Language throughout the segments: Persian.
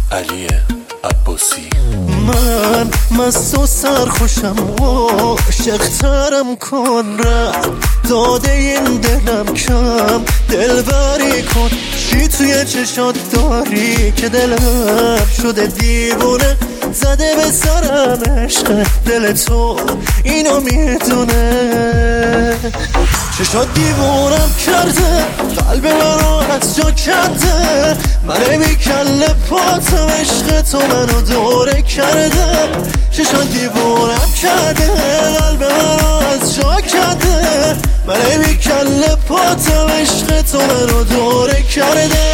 علی عباسی. من مست و سرخوشم و عاشق‌ترم، کن رد داده این دلم کم دلبری کن. چی توی چشات داری که دلم شده دیوونه، زده به سرم عشق دل تو اینو میدونه. چشات دیوونم کرده، قلب منو از جا کنده، من بی کله پاتم عشق تو منو دوره کرده. چشات دیوونم کرده، قلب منو از جا کنده، من بی کله پاتم عشق تو منو دوره کرده.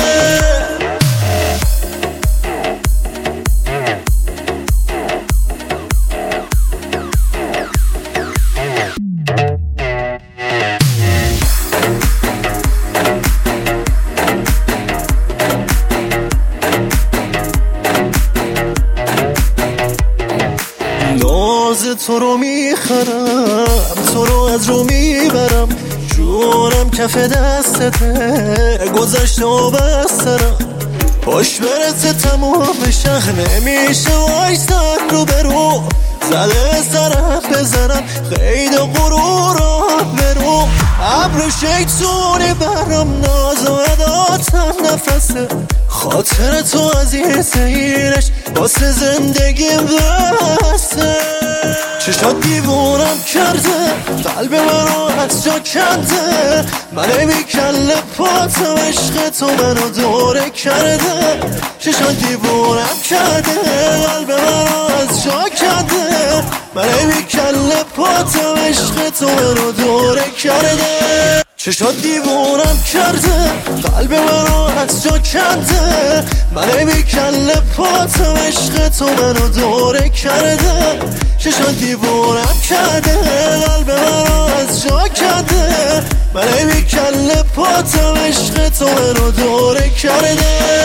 تو رو میخرم، تو رو از رو میبرم، جونم کف دستته، گذشته و بسترم. پاش برسه تموم شهر نمیشه وایستن رو برو، زده سرم بزنم خیلی غرورم برو. ابر شیطونی برام ناز و عداتم نفسه، خاطر تو عزیز اینش واسه زندگیم بسته. چشات دیوونم کرده، قلب منو از جا کنده، من بی کله پاتم عشق تو منو دوره کرده. چشات دیوونم کرده، قلب منو از جا کنده، من بی کله پاتم عشق تو منو دوره کرده. چشات دیوونم کرده، قلب منو از جا کنده، من بی کله پاتم عشق تو منو دوره کرده. چشات دیوونم کرده، قلب منو از جا کنده، من بی کله پاتم عشق تو منو دوره کرده.